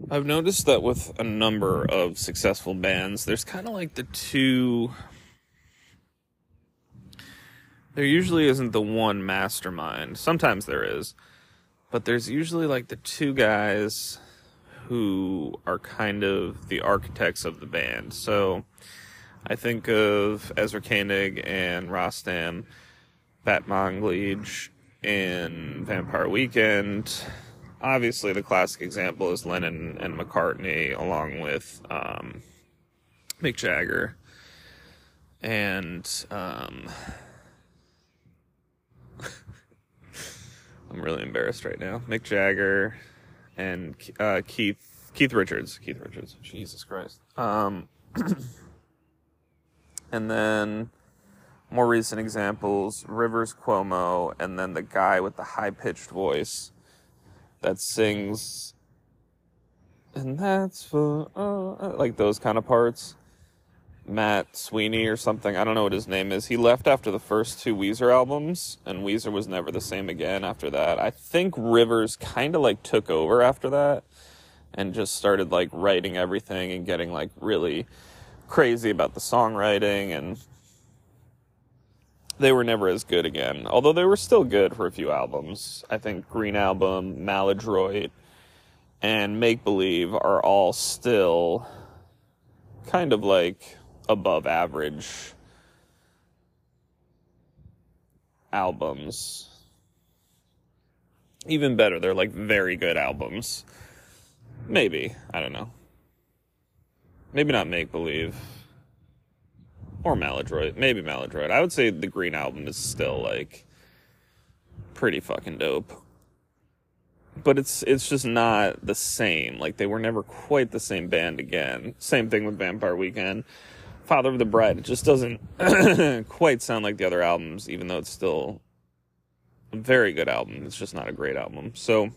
I've noticed that with a number of successful bands, there's kind of like the two. There usually isn't the one mastermind. Sometimes there is, but there's usually like the two guys who are kind of the architects of the band. So I think of Ezra Koenig and Rostam, Bat Monglige in Vampire Weekend. Obviously, the classic example is Lennon and McCartney, along with Mick Jagger. And I'm really embarrassed right now. Mick Jagger and Keith Richards. Keith Richards. Jesus Christ. And then more recent examples, Rivers Cuomo, and then the guy with the high-pitched voice that sings, and that's for, like those kind of parts. Matt Sweeney or something. I don't know what his name is. He left after the first two Weezer albums, and Weezer was never the same again after that. I think Rivers kind of like took over after that and just started like writing everything and getting like really crazy about the songwriting, and they were never as good again. Although they were still good for a few albums. I think Green Album, Maladroit, and Make Believe are all still kind of like above average albums. Even better, they're like very good albums. Maybe, I don't know. Maybe not Make Believe. Or Maladroit. Maybe Maladroit. I would say the Green Album is still like pretty fucking dope. But it's just not the same. Like, they were never quite the same band again. Same thing with Vampire Weekend. Father of the Bride, it just doesn't quite sound like the other albums, even though it's still a very good album. It's just not a great album. So,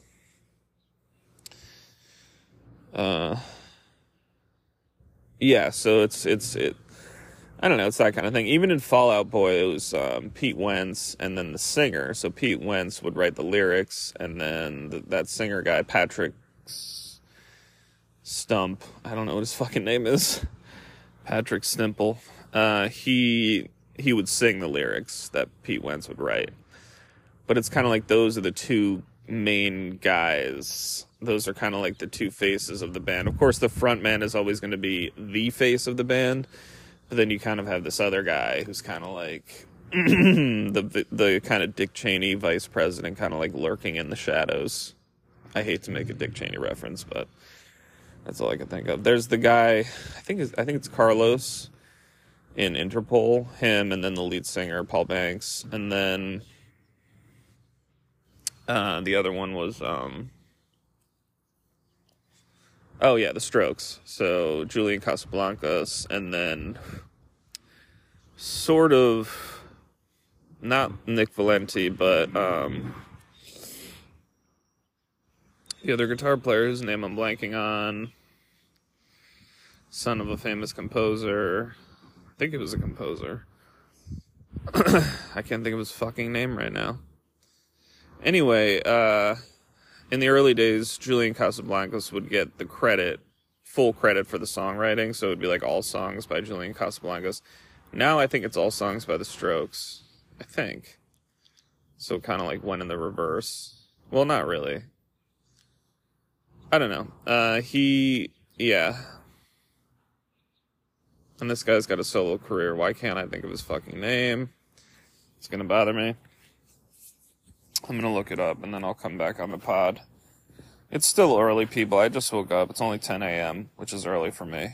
yeah, so it's I don't know, it's that kind of thing. Even in Fall Out Boy, it was Pete Wentz and then the singer. So Pete Wentz would write the lyrics, and then that singer guy, Patrick Stump, I don't know what his fucking name is, Patrick Stimple, he would sing the lyrics that Pete Wentz would write. But it's kind of like those are the two main guys. Those are kind of like the two faces of the band. Of course, the front man is always going to be the face of the band. But then you kind of have this other guy who's kind of like the kind of Dick Cheney vice president, kind of like lurking in the shadows. I hate to make a Dick Cheney reference, but that's all I can think of. There's the guy, I think it's Carlos in Interpol, him, and then the lead singer, Paul Banks. And then the other one was, the Strokes. So Julian Casablancas, and then sort of not Nick Valenti, but the other guitar player whose name I'm blanking on, son of a famous composer. I think it was a composer. I can't think of his fucking name right now. Anyway, in the early days, Julian Casablancas would get the full credit for the songwriting, so it would be like all songs by Julian Casablancas. Now I think it's all songs by the Strokes, I think. So it kind of like went in the reverse. Well, not really. I don't know. And this guy's got a solo career. Why can't I think of his fucking name? It's gonna bother me. I'm gonna look it up, and then I'll come back on the pod. It's still early, people. I just woke up. It's only 10 a.m., which is early for me.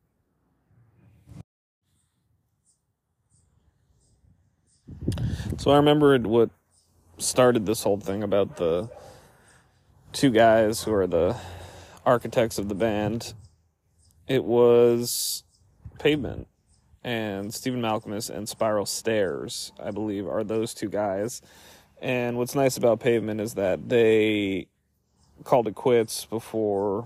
So I remembered what started this whole thing about the two guys who are the architects of the band. It was Pavement, and Stephen Malkmus and Spiral Stairs, I believe, are those two guys. And what's nice about Pavement is that they called it quits before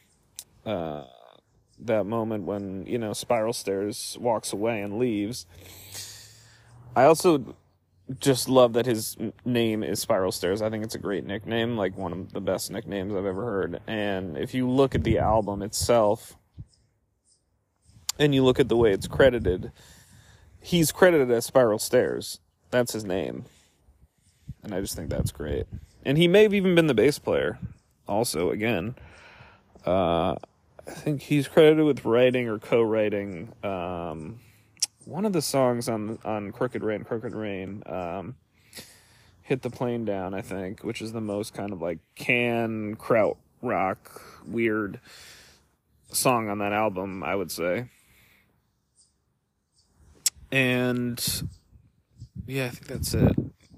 that moment when, Spiral Stairs walks away and leaves. I also just love that his name is Spiral Stairs. I think it's a great nickname, like one of the best nicknames I've ever heard. And if you look at the album itself, and you look at the way it's credited, he's credited as Spiral Stairs. That's his name. And I just think that's great. And he may have even been the bass player, also, again. I think he's credited with writing or co-writing one of the songs on Crooked Rain, Hit the Plane Down, I think, which is the most kind of like kraut rock, weird song on that album, I would say. And yeah, I think that's it.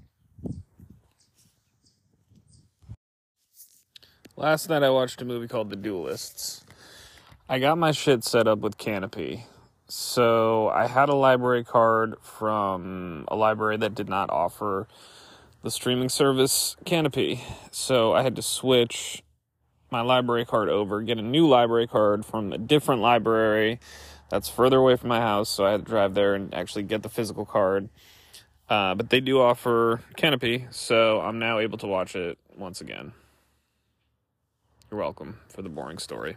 Last night I watched a movie called The Duelists. I got my shit set up with Canopy. So I had a library card from a library that did not offer the streaming service Canopy. So I had to switch my library card over, get a new library card from a different library that's further away from my house. So I had to drive there and actually get the physical card. But they do offer Canopy, so I'm now able to watch it once again. You're welcome for the boring story.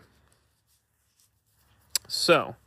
So,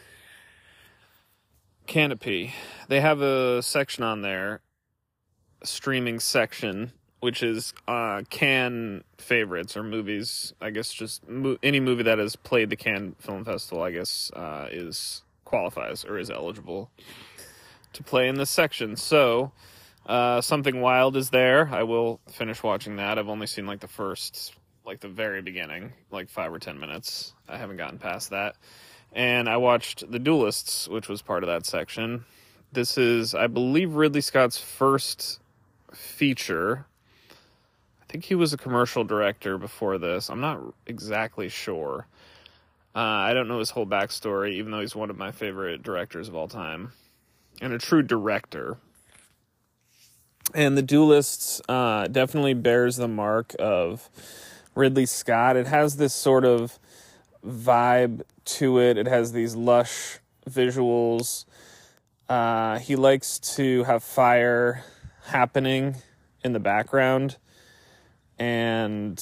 Canopy. They have a section on there, a streaming section, which is Cannes favorites or movies. I guess just any movie that has played the Cannes Film Festival, I guess, qualifies or is eligible to play in this section. So, Something Wild is there. I will finish watching that. I've only seen the very beginning, 5 or 10 minutes. I haven't gotten past that. And I watched The Duelists, which was part of that section. This is, I believe, Ridley Scott's first feature. I think he was a commercial director before this. I'm not exactly sure. I don't know his whole backstory, even though he's one of my favorite directors of all time. And a true director. And The Duelists definitely bears the mark of Ridley Scott. It has this sort of vibe to it. It has these lush visuals. He likes to have fire happening in the background, and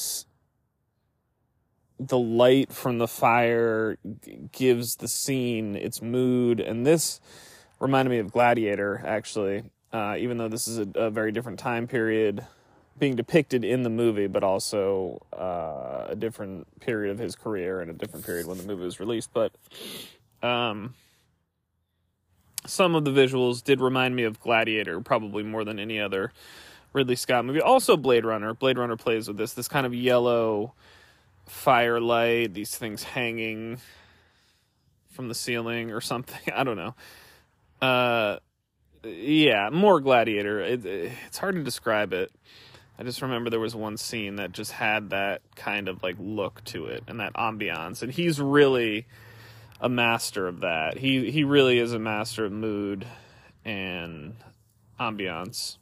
the light from the fire gives the scene its mood. And this reminded me of Gladiator, actually, even though this is a very different time period being depicted in the movie, but also a different period of his career and a different period when the movie was released. But some of the visuals did remind me of Gladiator, probably more than any other Ridley Scott movie. Also Blade Runner. Blade Runner plays with this kind of yellow firelight, these things hanging from the ceiling or something. I don't know. Yeah, more Gladiator. It's hard to describe it. I just remember there was one scene that just had that kind of look to it and that ambiance. And he's really a master of that. He really is a master of mood and ambiance.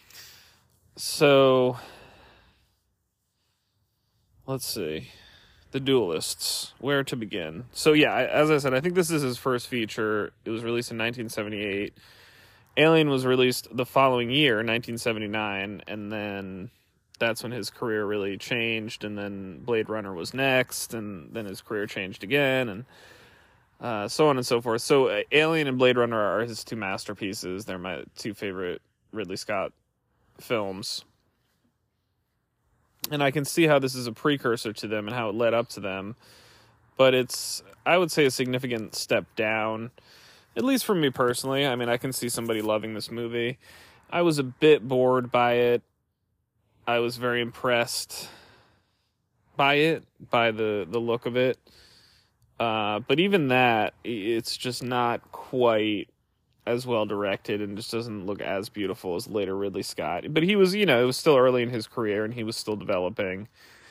So, let's see. The Duelists. Where to begin? So yeah, as I said, I think this is his first feature. It was released in 1978. Alien was released the following year, 1979, and then that's when his career really changed, and then Blade Runner was next, and then his career changed again, and so on and so forth. So Alien and Blade Runner are his two masterpieces. They're my two favorite Ridley Scott films. And I can see how this is a precursor to them and how it led up to them. But it's, I would say, a significant step down. At least for me personally. I mean, I can see somebody loving this movie. I was a bit bored by it. I was very impressed by it, by the look of it. But even that, it's just not quite as well directed and just doesn't look as beautiful as later Ridley Scott. But he was, it was still early in his career and he was still developing.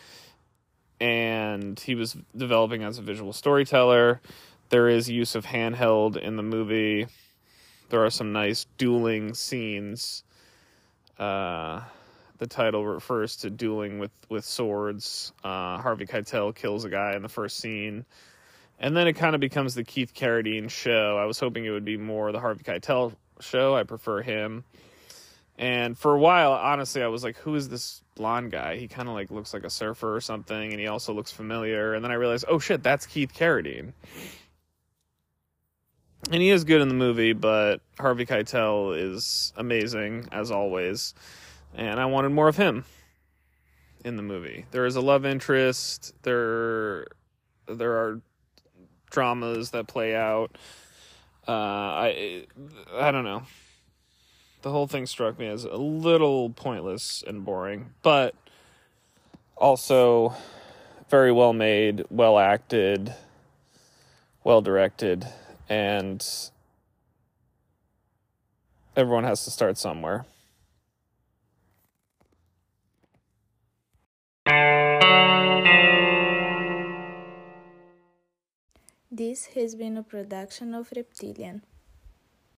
And he was developing as a visual storyteller. There is use of handheld in the movie. There are some nice dueling scenes. The title refers to dueling with swords. Harvey Keitel kills a guy in the first scene. And then it kind of becomes the Keith Carradine show. I was hoping it would be more the Harvey Keitel show. I prefer him. And for a while, honestly, I was like, who is this blonde guy? He kind of like looks like a surfer or something, and he also looks familiar. And then I realized, oh shit, that's Keith Carradine. And he is good in the movie, but Harvey Keitel is amazing, as always. And I wanted more of him in the movie. There is a love interest. There are dramas that play out. I don't know. The whole thing struck me as a little pointless and boring, but also very well made, well acted, well directed, and everyone has to start somewhere. This has been a production of Reptilian.